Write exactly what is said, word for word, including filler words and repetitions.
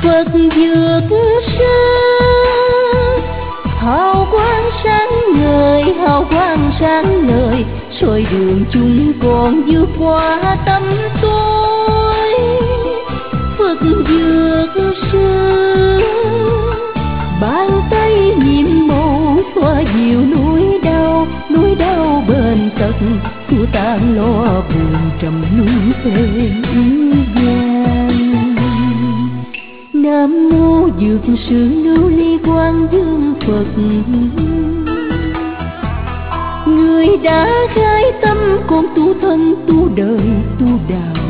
Phật dược sư hào quang sáng ngời, hào quang sáng ngời soi đường chúng con vượt qua tâm tối. Phật dược sư bàn tay nhiệm màu xoa dịu núi đau, núi đau bên tật xua tan lo buồn trầm núi thế gian. Nam mô dược sư lưu ly quang dương Phật, người đã khai tâm con tu thân tu đời tu đạo.